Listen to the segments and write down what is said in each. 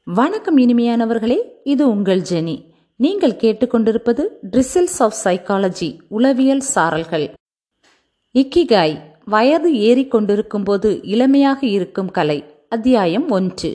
வணக்கம் இனிமையானவர்களே, இது உங்கள் ஜெனி. நீங்கள் கேட்டுக்கொண்டிருப்பது ட்ரிசில்ஸ் ஆஃப் சைக்காலஜி உளவியல் சாரல்கள். இக்கிகாய், வயது ஏறிக்கொண்டிருக்கும் போது இளமையாக இருக்கும் கலை. அத்தியாயம் 1.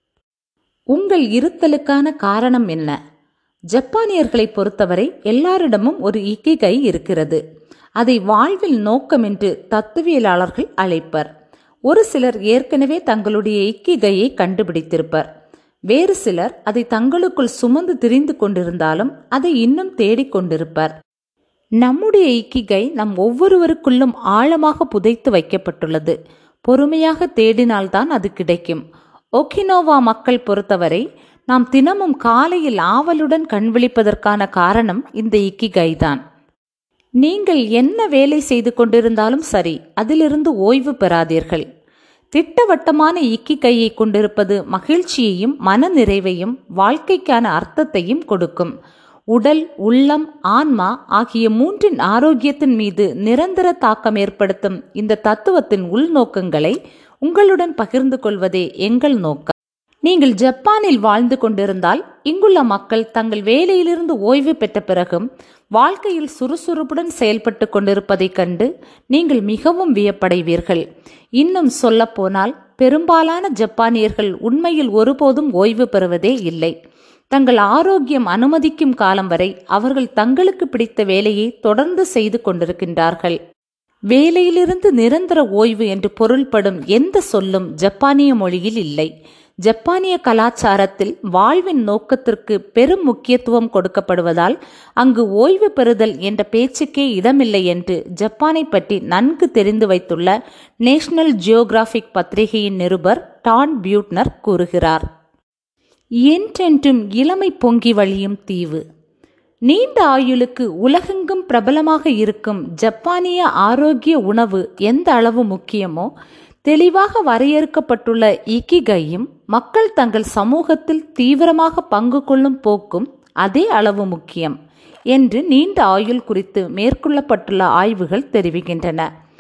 உங்கள் இருத்தலுக்கான காரணம் என்ன? ஜப்பானியர்களை பொறுத்தவரை எல்லாரிடமும் ஒரு இக்கிகை இருக்கிறது. அதை வாழ்வில் நோக்கம் என்று தத்துவியலாளர்கள் அழைப்பர். ஒரு சிலர் ஏற்கனவே தங்களுடைய இக்கிகையை கண்டுபிடித்திருப்பர். வேறு சிலர் அதை தங்களுக்குள் சுமந்து திரிந்து கொண்டிருந்தாலும் அதை இன்னும் தேடிக்கொண்டிருப்பர். நம்முடைய இக்கிகை நம் ஒவ்வொருவருக்குள்ளும் ஆழமாக புதைத்து வைக்கப்பட்டுள்ளது. பொறுமையாக தேடினால்தான் அது கிடைக்கும். ஒகினோவா மக்கள் பொறுத்தவரை நாம் தினமும் காலையில் ஆவலுடன் கண்விழிப்பதற்கான காரணம் இந்த இக்கிகை தான். நீங்கள் என்ன வேலை செய்து கொண்டிருந்தாலும் சரி, அதிலிருந்து ஓய்வு பெறாதீர்கள். திட்டவட்டமான இக்கிகையை கொண்டிருப்பது மகிழ்ச்சியையும் மன நிறைவையும் வாழ்க்கைக்கான அர்த்தத்தையும் கொடுக்கும். உடல், உள்ளம், ஆன்மா ஆகிய மூன்றின் ஆரோக்கியத்தின் மீது நிரந்தர தாக்கம் ஏற்படுத்தும் இந்த தத்துவத்தின் உள்நோக்கங்களை உங்களுடன் பகிர்ந்து கொள்வதே எங்கள் நோக்கம். நீங்கள் ஜப்பானில் வாழ்ந்து கொண்டிருந்தால் இங்குள்ள மக்கள் தங்கள் வேலையிலிருந்து ஓய்வு பெற்ற பிறகும் வாழ்க்கையில் சுறுசுறுப்புடன் செயல்பட்டு கொண்டிருப்பதைக் கண்டு நீங்கள் மிகவும் வியப்படைவீர்கள். இன்னும் சொல்லப்போனால் பெரும்பாலான ஜப்பானியர்கள் உண்மையில் ஒருபோதும் ஓய்வு பெறுவதே இல்லை. தங்கள் ஆரோக்கியம் அனுமதிக்கும் காலம் வரை அவர்கள் தங்களுக்கு பிடித்த வேலையை தொடர்ந்து செய்து கொண்டிருக்கின்றார்கள். வேலையிலிருந்து நிரந்தர ஓய்வு என்று பொருள்படும் எந்த சொல்லும் ஜப்பானிய மொழியில் இல்லை. ஜப்பானிய கலாச்சாரத்தில் வாழ்வின் நோக்கத்திற்கு பெரும் முக்கியத்துவம் கொடுக்கப்படுவதால் அங்கு ஓய்வு பெறுதல் என்ற பேச்சுக்கே இடமில்லை என்று ஜப்பானை பற்றி நன்கு தெரிந்து வைத்துள்ள நேஷனல் ஜியோகிராபிக் பத்திரிகையின் நிருபர் டான் பியூட்னர் கூறுகிறார். என்றென்றும் இளமை பொங்கி வழியும் தீவு. நீண்ட ஆயுளுக்கு உலகெங்கும் பிரபலமாக இருக்கும் ஜப்பானிய ஆரோக்கிய உணவு எந்த அளவு முக்கியமோ, தெளிவாக வரையறுக்கப்பட்டுள்ள இக்கிகையும் மக்கள் தங்கள் சமூகத்தில் தீவிரமாக பங்கு கொள்ளும் போக்கும் அதே அளவு முக்கியம் என்று நீண்ட ஆயுள் குறித்து மேற்கொள்ளப்பட்டுள்ள ஆய்வுகள் தெரிவிக்கின்றன.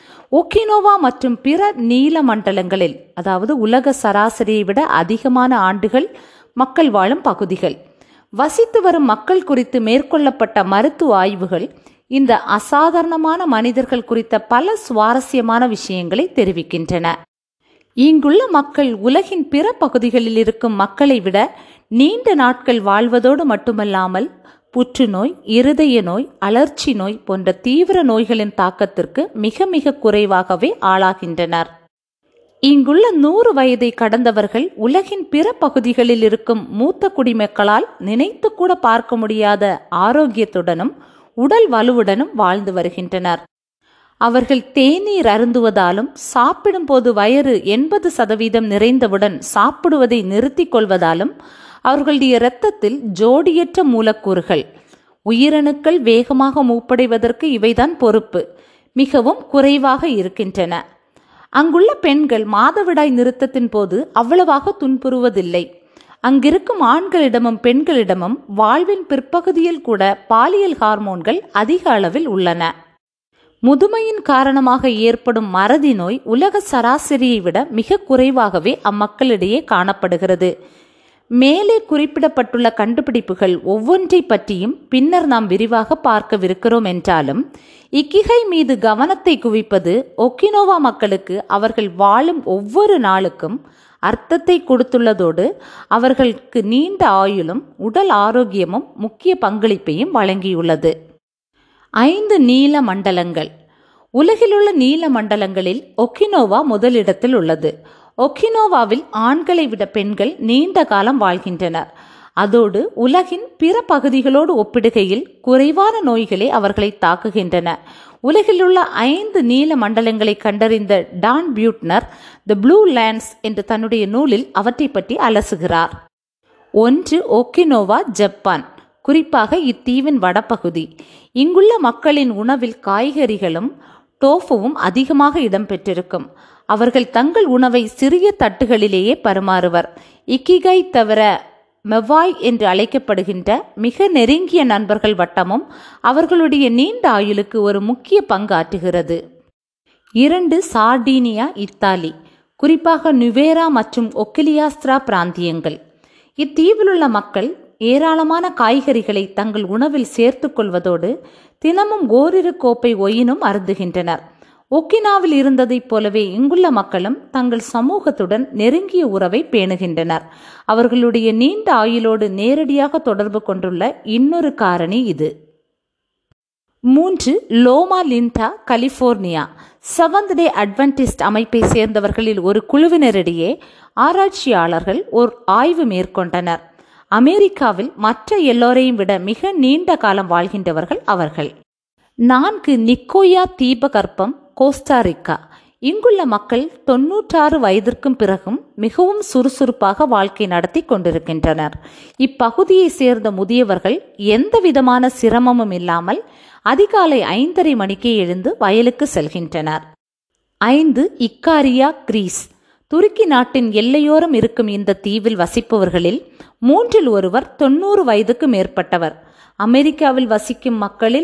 ஒகினோவா மற்றும் பிற நீல மண்டலங்களில், அதாவது உலக சராசரியை விட அதிகமான ஆண்டுகள் மக்கள் வாழும் பகுதிகள், வசித்து வரும் மக்கள் குறித்து மேற்கொள்ளப்பட்ட மருத்துவ ஆய்வுகள் இந்த அசாதாரணமான மனிதர்கள் குறித்த பல சுவாரஸ்யமான விஷயங்களை தெரிவிக்கின்றன. இங்குள்ள மக்கள் உலகின் பிற பகுதிகளில் இருக்கும் மக்களை விட நீண்ட நாட்கள் வாழ்வதோடு மட்டுமல்லாமல் புற்றுநோய், இருதய நோய், அலர்ச்சி நோய் போன்ற தீவிர நோய்களின் தாக்கத்திற்கு மிக மிக குறைவாகவே ஆளாகின்றனர். இங்குள்ள 100 வயதை கடந்தவர்கள் உலகின் பிற பகுதிகளில் இருக்கும் மூத்த குடிமக்களால் நினைத்து கூட பார்க்க முடியாத ஆரோக்கியத்துடனும் உடல் வலுவுடனும் வாழ்ந்து வருகின்றனர். அவர்கள் தேநீர் அருந்துவதாலும் சாப்பிடும் போது வயிறு 80% நிறைந்தவுடன் சாப்பிடுவதை நிறுத்திக் கொள்வதாலும் அவர்களுடைய இரத்தத்தில் ஜோடியற்ற மூலக்கூறுகள், உயிரணுக்கள் வேகமாக மூப்படைவதற்கு இவைதான் பொறுப்பு, மிகவும் குறைவாக இருக்கின்றன. அங்குள்ள பெண்கள் மாதவிடாய் நிறுத்தத்தின் போது அவ்வளவாக துன்புறுவதில்லை. அங்கிருக்கும் ஆண்களிடமும் பெண்களிடமும் வாழ்வின் பிற்பகுதியில் கூட பாலியல் ஹார்மோன்கள் அதிக அளவில் உள்ளன. முதுமையின் காரணமாக ஏற்படும் மறதி நோய் உலக சராசரியை விட மிக குறைவாகவே அம்மக்களிடையே காணப்படுகிறது. மேலே குறிப்பிடப்பட்டுள்ள கண்டுபிடிப்புகள் ஒவ்வொன்றை பற்றியும் பின்னர் நாம் விரிவாக பார்க்கவிருக்கிறோம் என்றாலும், இக்கிகை மீது கவனத்தை குவிப்பது ஒகினோவா மக்களுக்கு அவர்கள் வாழும் ஒவ்வொரு நாளுக்கும் அர்த்தத்தை கொடுத்துள்ளதோடு அவர்களுக்கு நீண்ட ஆயுளும் உடல் ஆரோக்கியமும் முக்கிய பங்களிப்பையும் வழங்கியுள்ளது. 5 நீல மண்டலங்கள். உலகிலுள்ள நீல மண்டலங்களில் ஒகினோவா முதலிடத்தில் உள்ளது. ஒகினோவாவில் ஆண்களை விட பெண்கள் நீண்ட காலம் வாழ்கின்றனர். அதோடு உலகின் பிற பகுதிகளோடு ஒப்பிடுகையில் குறைவான நோய்களே அவர்களை தாக்குகின்றன. உலகிலுள்ள 5 நீல மண்டலங்களை கண்டறிந்த Dan Buettner the blue lands என்று தன்னுடைய நூலில் அவற்றை பற்றி அலசுகிறார். 1. ஒகினோவா, ஜப்பான். குறிப்பாக இத்தீவின் வடபகுதி. இங்குள்ள மக்களின் உணவில் காய்கறிகளும் டோஃபுவும் அதிகமாக இடம்பெற்றிருக்கும். அவர்கள் தங்கள் உணவை சிறிய தட்டுகளிலேயே பரிமாறுவர். இக்கிகை தவிர மெவாய் என்று அழைக்கப்படுகின்ற மிக நெருங்கிய நண்பர்கள் வட்டமும் அவர்களுடைய நீண்ட ஆயுளுக்கு ஒரு முக்கிய பங்கு ஆற்றுகிறது. 2. சார்டீனியா, இத்தாலி. குறிப்பாக நுவேரா மற்றும் ஒக்கிலியாஸ்திரா பிராந்தியங்கள். இத்தீவிலுள்ள மக்கள் ஏராளமான காய்கறிகளை தங்கள் உணவில் சேர்த்து கொள்வதோடு தினமும் ஓரிரு கோப்பை ஒயினும் அருந்துகின்றனர். ஒக்கினாவில் இருந்ததைப் போலவே இங்குள்ள மக்களும் தங்கள் சமூகத்துடன் நெருங்கிய உறவை பேணுகின்றனர். அவர்களுடைய நீண்ட ஆயுளோடு நேரடியாக தொடர்பு கொண்டுள்ள இன்னொரு காரணி இது. 3. Loma Linda, California. Seventh day Adventist அமைப்பை சேர்ந்தவர்களில் ஒரு குழுவினரிடையே ஆராய்ச்சியாளர்கள் ஒரு ஆய்வு மேற்கொண்டனர். அமெரிக்காவில் மற்ற எல்லோரையும் விட மிக நீண்ட காலம் வாழ்கின்றவர்கள் அவர்கள். 4. நிக்கோயா தீபகற்பம், கோஸ்டாரிக்கா. இங்குள்ள மக்கள் 96 வயதிற்கும் பிறகும் மிகவும் சுறுசுறுப்பாக வாழ்க்கை நடத்தி கொண்டிருக்கின்றனர். இப்பகுதியை சேர்ந்த முதியவர்கள் எந்த விதமான சிரமமும் இல்லாமல் அதிகாலை 5:30 மணிக்கே எழுந்து வயலுக்கு செல்கின்றனர். 5. இக்காரியா, கிரீஸ். துருக்கி நாட்டின் எல்லையோரம் இருக்கும் இந்த தீவில் வசிப்பவர்களில் 3இல் ஒருவர் 90 வயதுக்கு மேற்பட்டவர். அமெரிக்காவில் வசிக்கும் மக்களில்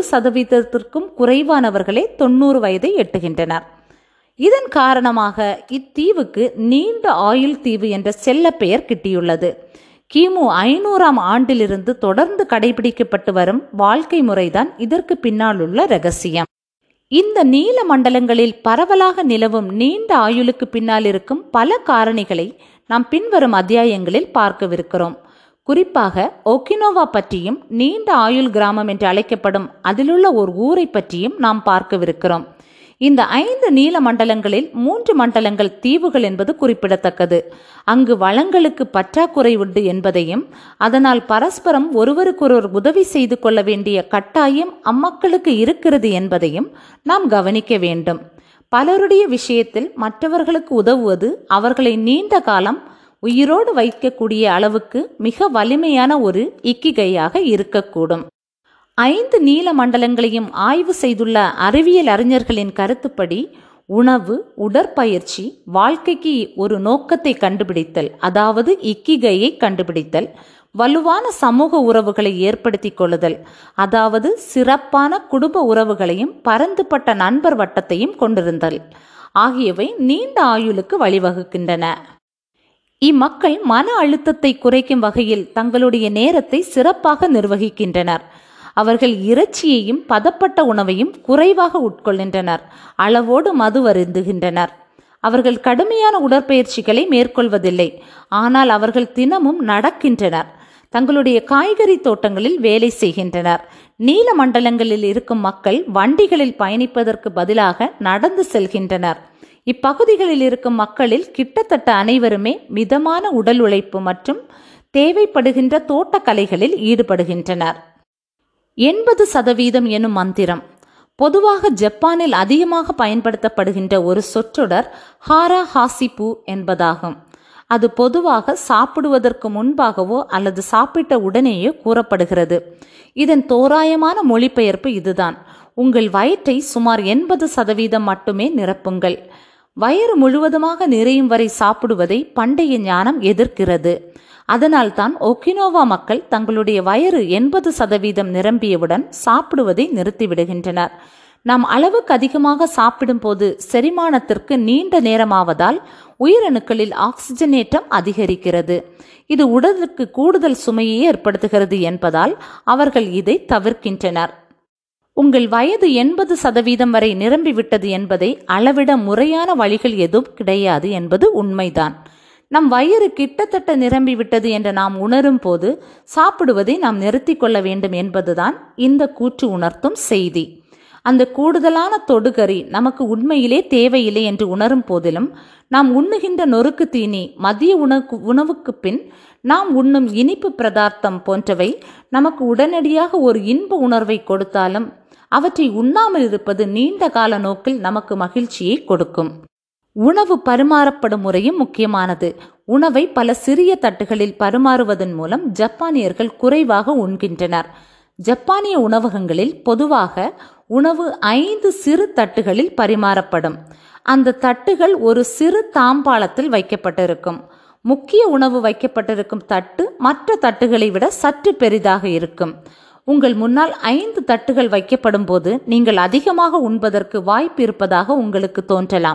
1% குறைவானவர்களே 90 வயதை எட்டுகின்றனர். இதன் காரணமாக இத்தீவுக்கு நீண்ட ஆயுள் தீவு என்ற செல்ல பெயர் கிட்டியுள்ளது. கிமு 500ஆம் ஆண்டிலிருந்து தொடர்ந்து கடைபிடிக்கப்பட்டு வரும் வாழ்க்கை முறைதான் இதற்கு பின்னால் உள்ள இரகசியம். இந்த நீல மண்டலங்களில் பரவலாக நிலவும் நீண்ட ஆயுளுக்கு பின்னால் இருக்கும் பல காரணிகளை நாம் பின்வரும் அத்தியாயங்களில் பார்க்கவிருக்கிறோம். குறிப்பாக ஒக்கினோவா பற்றியும் நீண்ட ஆயுள் கிராமம் என்று அழைக்கப்படும் அதிலுள்ள ஒரு ஊரை பற்றியும் நாம் பார்க்கவிருக்கிறோம். இந்த 5 நீல மண்டலங்களில் 3 மண்டலங்கள் தீவுகள் என்பது குறிப்பிடத்தக்கது. அங்கு வளங்களுக்கு பற்றாக்குறை உண்டு என்பதையும் அதனால் பரஸ்பரம் ஒருவருக்கொருவர் உதவி செய்து கொள்ள வேண்டிய கட்டாயம் அம்மக்களுக்கு இருக்கிறது என்பதையும் நாம் கவனிக்க வேண்டும். பலருடைய விஷயத்தில் மற்றவர்களுக்கு உதவுவது அவர்களை நீண்ட காலம் உயிரோடு வைக்கக்கூடிய அளவுக்கு மிக வலிமையான ஒரு இக்கிகையாக இருக்கக்கூடும். 5 நீல மண்டலங்களையும் ஆய்வு செய்துள்ள அறிவியல் அறிஞர்களின் கருத்துப்படி உணவு, உடற்பயிற்சி, வாழ்க்கைக்கு ஒரு நோக்கத்தை கண்டுபிடித்தல், அதாவது இக்கிகையை கண்டுபிடித்தல், வலுவான சமூக உறவுகளை ஏற்படுத்தி கொள்ளுதல், அதாவது சிறப்பான குடும்ப உறவுகளையும் பரந்துபட்ட நண்பர் வட்டத்தையும் கொண்டிருந்தல் ஆகியவை நீண்ட ஆயுளுக்கு வழிவகுக்கின்றன. இம்மக்கள் மன அழுத்தத்தை குறைக்கும் வகையில் தங்களுடைய நேரத்தை சிறப்பாக நிர்வகிக்கின்றனர். அவர்கள் இறைச்சியையும் பதப்பட்ட உணவையும் குறைவாக உட்கொள்கின்றனர். அளவோடு மது அருந்துகின்றனர். அவர்கள் கடுமையான உடற்பயிற்சிகளை மேற்கொள்வதில்லை. ஆனால் அவர்கள் தினமும் நடக்கின்றனர். தங்களுடைய காய்கறி தோட்டங்களில் வேலை செய்கின்றனர். நீல மண்டலங்களில் இருக்கும் மக்கள் வண்டிகளில் பயணிப்பதற்கு பதிலாக நடந்து செல்கின்றனர். இப்பகுதிகளில் இருக்கும் மக்களில் கிட்டத்தட்ட அனைவருமே மிதமான உடல் உழைப்பு மற்றும் தேவைப்படுகின்ற தோட்டக்கலைகளில் ஈடுபடுகின்றனர். 80% எனும் மந்திரம் பொதுவாக ஜப்பானில் அதிகமாக பயன்படுத்தப்படுகின்ற ஒரு சொற்றொடர் ஹாரா ஹாசிபு என்பதாகும். அது பொதுவாக சாப்பிடுவதற்கு முன்பாகவோ அல்லது சாப்பிட்ட உடனேயோ கூறப்படுகிறது. இதன் தோராயமான மொழிபெயர்ப்பு இதுதான்: உங்கள் வயிற்றை சுமார் 80% மட்டுமே நிரப்புங்கள். வயிறு முழுவதுமாக நிறையும் வரை சாப்பிடுவதை பண்டைய ஞானம் எதிர்க்கிறது. அதனால்தான் ஒக்கினோவா மக்கள் தங்களுடைய வயிறு 80% நிரம்பியவுடன் சாப்பிடுவதை நிறுத்திவிடுகின்றனர். நாம் அளவுக்கு அதிகமாக சாப்பிடும் போது செரிமானத்திற்கு நீண்ட நேரமாவதால் உயிரணுக்களில் ஆக்சிஜனேற்றம் அதிகரிக்கிறது. இது உடலுக்கு கூடுதல் சுமையை ஏற்படுத்துகிறது என்பதால் அவர்கள் இதை தவிர்க்கின்றனர். உங்கள் வயது 80% வரை நிரம்பிவிட்டது என்பதை அளவிட முறையான வழிகள் எதுவும் கிடையாது என்பது உண்மைதான். நம் வயிறு கிட்டத்தட்ட நிரம்பிவிட்டது என்று நாம் உணரும் போது சாப்பிடுவதை நாம் நிறுத்தி கொள்ள வேண்டும் என்பதுதான் இந்த கூற்று உணர்த்தும் செய்தி. அந்த கூடுதலான தொடுகறி நமக்கு உண்மையிலே தேவையில்லை என்று உணரும் போதிலும் நாம் உண்ணுகின்ற நொறுக்கு தீனி, மதிய உணவுக்கு பின் நாம் உண்ணும் இனிப்பு பிரதார்த்தம் போன்றவை நமக்கு உடனடியாக ஒரு இன்ப உணர்வை கொடுத்தாலும் அவற்றை உண்ணாமல் இருப்பது நீண்ட கால நோக்கில் நமக்கு மகிழ்ச்சியை கொடுக்கும். உணவு பரிமாறப்படும் முறையும் முக்கியமானது. உணவை பல சிறிய தட்டுகளில் பரிமாறுவதன் மூலம் ஜப்பானியர்கள் குறைவாக உண்கின்றனர். ஜப்பானிய உணவகங்களில் பொதுவாக உணவு 5 சிறு தட்டுகளில் பரிமாறப்படும். அந்த தட்டுகள் ஒரு சிறு தாம்பாளத்தில் வைக்கப்பட்டிருக்கும். முக்கிய உணவு வைக்கப்பட்டிருக்கும் தட்டு மற்ற தட்டுகளை விட சற்று பெரிதாக இருக்கும். உங்கள் முன்னால் 5 தட்டுகள் வைக்கப்படும் போது நீங்கள் அதிகமாக உண்பதற்கு வாய்ப்பு இருப்பதாக உங்களுக்கு தோன்றலாம்.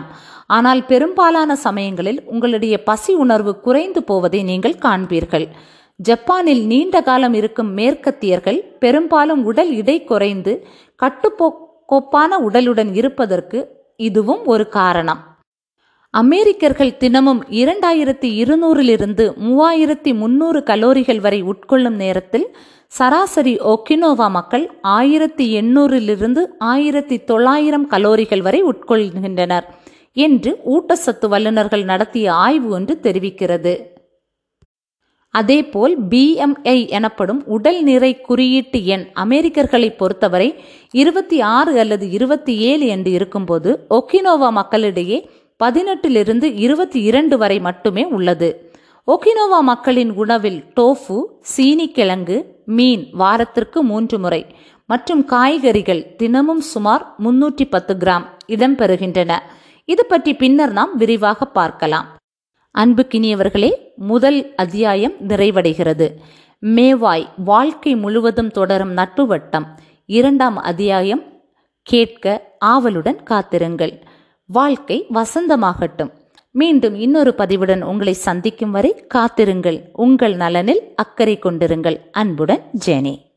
ஆனால் பெரும்பாலான சமயங்களில் உங்களுடைய பசி உணர்வு குறைந்து போவதை நீங்கள் காண்பீர்கள். ஜப்பானில் நீண்ட காலம் இருக்கும் மேற்கத்தியர்கள் பெரும்பாலும் உடல் எடை குறைந்து கட்டுக்கோப்பான உடலுடன் இருப்பதற்கு இதுவும் ஒரு காரணம். அமெரிக்கர்கள் தினமும் 2200 3300 கலோரிகள் வரை உட்கொள்ளும் நேரத்தில் சராசரி ஒகினோவா மக்கள் 1800 1900 கலோரிகள் வரை உட்கொள்கின்றனர் என்று ஊட்டச்சத்து வல்லுநர்கள் நடத்திய ஆய்வு ஒன்று தெரிவிக்கிறது. அதேபோல் BMI எனப்படும் உடல் நிறை குறியீட்டு எண் அமெரிக்கர்களை பொறுத்தவரை 26 அல்லது 27 என்று இருக்கும்போது ஒகினோவா மக்களிடையே 18 22 வரை மட்டுமே உள்ளது. ஒகினோவா மக்களின் உணவில் டோஃபு, சீனிக்கிழங்கு, மீன் வாரத்திற்கு 3 முறை மற்றும் காய்கறிகள் தினமும் சுமார் 310 கிராம் இடம்பெறுகின்றன. இது பற்றி பின்னர் நாம் விரிவாக பார்க்கலாம். அன்புக்கினியவர்களே, முதல் அத்தியாயம் நிறைவடைகிறது. மேவாய் வாழ்க்கை முழுவதும் தொடரும் நட்புவட்டம். 2ஆம் அத்தியாயம் கேட்க ஆவலுடன் காத்திருங்கள். வாழ்க்கை வசந்தமாகட்டும். மீண்டும் இன்னொரு பதிவுடன் உங்களை சந்திக்கும் வரை காத்திருங்கள். உங்கள் நலனில் அக்கறை கொண்டிருங்கள். அன்புடன் ஜெனி.